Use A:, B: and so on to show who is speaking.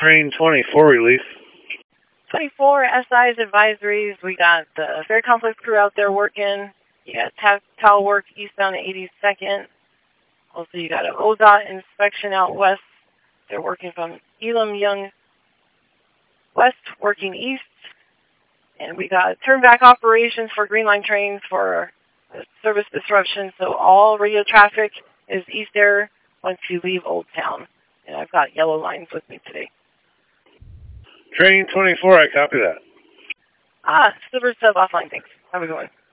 A: Train 24 release.
B: 24 SI's advisories. We got the Ferry Complex crew out there working. You got towel work eastbound at 82nd. Also, you got an ODOT inspection out west. They're working from Elam Young west, working east. And we got turn-back operations for Green Line trains for service disruption. So all radio traffic is east there once you leave Old Town. And I've got yellow lines with me today.
A: Train 24, I copy that.
B: Slipper sub offline, thanks. Have a good one.